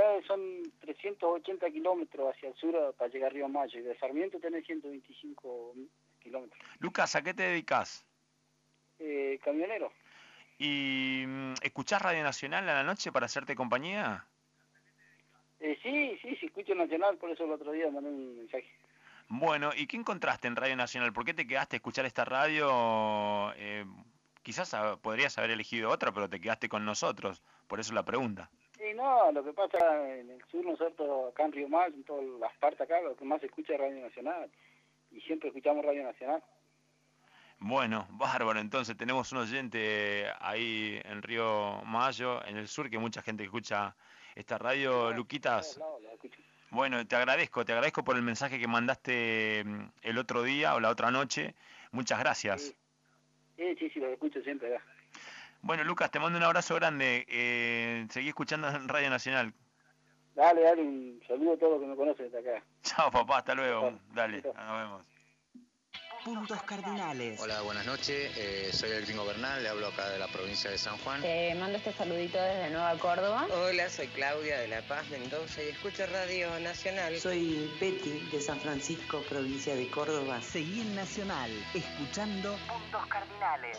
380 kilómetros hacia el sur para llegar a Río Mayo, y de Sarmiento tenés 125 kilómetros. Lucas, ¿a qué te dedicas? Camionero. ¿Y escuchás Radio Nacional a la noche para hacerte compañía? Sí, escucho Nacional, por eso el otro día mandé un mensaje. Bueno, ¿y qué encontraste en Radio Nacional? ¿Por qué te quedaste a escuchar esta radio? Quizás podrías haber elegido otra, pero te quedaste con nosotros, por eso la pregunta. Sí, no, lo que pasa en el sur, nosotros acá en Río Mayo, en todas las partes acá, lo que más se escucha es Radio Nacional, y siempre escuchamos Radio Nacional. Bueno, bárbaro, entonces tenemos un oyente ahí en Río Mayo, en el sur, que mucha gente escucha esta radio. Luquitas, bueno, te agradezco por el mensaje que mandaste el otro día o la otra noche. Muchas gracias. Sí, lo escucho siempre acá. Bueno, Lucas, te mando un abrazo grande. Seguí escuchando en Radio Nacional. Dale, un saludo a todos los que me conocen desde acá. Chao, papá, hasta luego. Dale, nos vemos. Puntos cardinales. Hola, buenas noches. Soy el Gringo Bernal, le hablo acá de la provincia de San Juan. Te mando este saludito desde Nueva Córdoba. Hola, soy Claudia de La Paz, Mendoza, y escucho Radio Nacional. Soy Betty de San Francisco, provincia de Córdoba. Seguí en Nacional, escuchando Puntos Cardinales.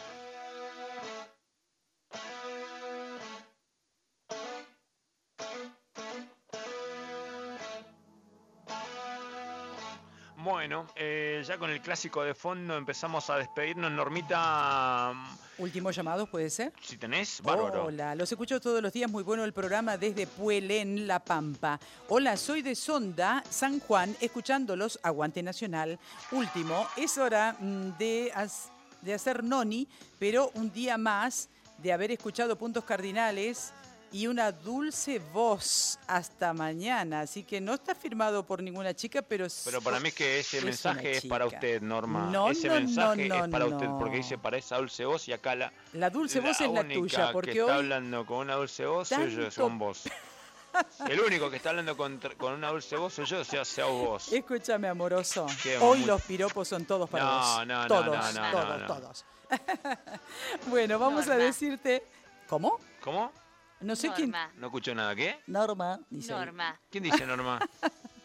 Bueno, ya con el clásico de fondo empezamos a despedirnos. Normita... Último llamado, ¿puede ser? Si tenés, bárbaro. Hola, los escucho todos los días, muy bueno el programa desde Puelén, La Pampa. Hola, soy de Sonda, San Juan, escuchándolos, Aguante Nacional. Último, es hora de hacer noni, pero un día más de haber escuchado Puntos Cardinales y una dulce voz hasta mañana, así que no está firmado por ninguna chica, pero para mí es que ese mensaje es para usted, Norma. Ese No, mensaje es para usted, porque dice para esa dulce voz y acá la dulce voz es la tuya, porque que está hablando con una dulce voz soy yo, con vos. El único que está hablando con una dulce voz soy yo, sea vos. Escúchame, amoroso. Hoy los piropos son todos para vos. No. Todos. Bueno, vamos a decirte... ¿Cómo? ¿Cómo? No sé Norma. quién. No escucho nada. ¿Qué? Norma. Dice Norma. ¿Quién dice Norma?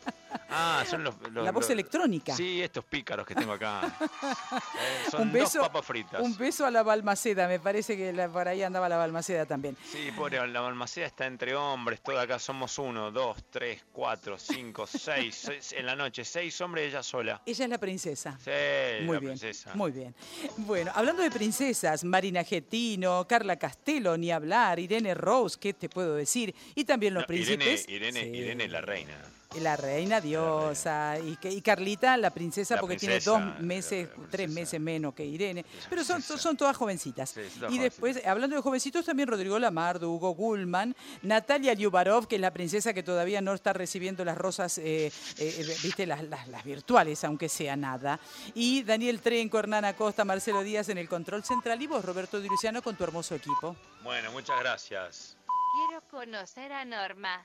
Son la voz electrónica. Sí, estos pícaros que tengo acá. Son dos papas fritas. Un beso a la Balmaceda, me parece que por ahí andaba la Balmaceda también. Sí, pobre, la Balmaceda está entre hombres, toda acá somos 1, 2, 3, 4, 5, 6 en la noche, 6 hombres, ella sola. Ella es la princesa. Sí, muy la bien, princesa. Muy bien. Bueno, hablando de princesas, Marina Getino, Carla Castelo, ni hablar, Irene Rose, ¿qué te puedo decir? Y también los príncipes. Irene la reina. La reina diosa y Carlita la princesa, porque tiene 2 meses, 3 meses menos que Irene, pero son todas jovencitas. Sí, y después, hablando de jovencitos, también Rodrigo Lamardo, Hugo Gullman, Natalia Liubarov, que es la princesa que todavía no está recibiendo las rosas, viste, las virtuales, aunque sea nada. Y Daniel Trenco, Hernán Acosta, Marcelo Díaz en el control central y vos, Roberto Di Luciano, con tu hermoso equipo. Bueno, muchas gracias. Quiero conocer a Norma.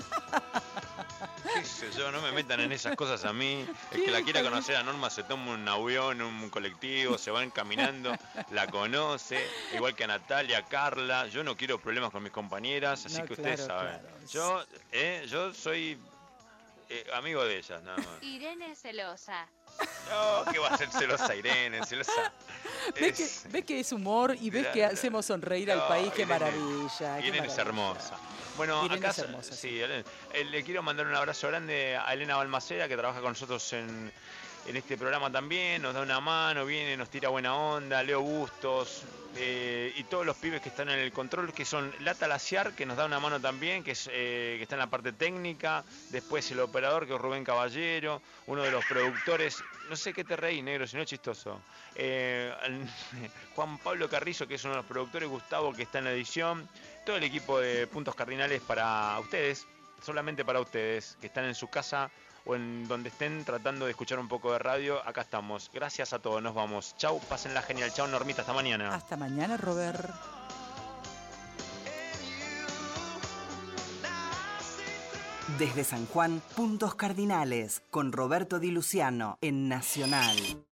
¿Qué sé yo? No me metan en esas cosas a mí. El que la quiera conocer a Norma se toma un avión, un colectivo, se van caminando, la conoce, igual que a Natalia, a Carla. Yo no quiero problemas con mis compañeras, así que ustedes saben. Claro. Yo soy amigo de ellas, nada más. Irene celosa. No, ¿qué va a ser celosa Irene? Celosa. Ves que es humor y ves que hacemos sonreír al país. Qué maravilla. Irene es hermosa. Bueno, Irene acá es hermosa, sí. Le quiero mandar un abrazo grande a Elena Balmaceda, que trabaja con nosotros en este programa también, nos da una mano, viene, nos tira buena onda, Leo Bustos, y todos los pibes que están en el control, que son Lata Laciar, que nos da una mano también, que está en la parte técnica, después el operador, que es Rubén Caballero, uno de los productores, no sé qué te reí, negro, si no es chistoso, Juan Pablo Carrizo, que es uno de los productores, Gustavo, que está en la edición, todo el equipo de Puntos Cardinales para ustedes, solamente para ustedes, que están en su casa o en donde estén tratando de escuchar un poco de radio, acá estamos. Gracias a todos, nos vamos. Chau, pásenla genial. Chau, Normita, hasta mañana. Hasta mañana, Robert. Desde San Juan, Puntos Cardinales, con Roberto Di Luciano, en Nacional.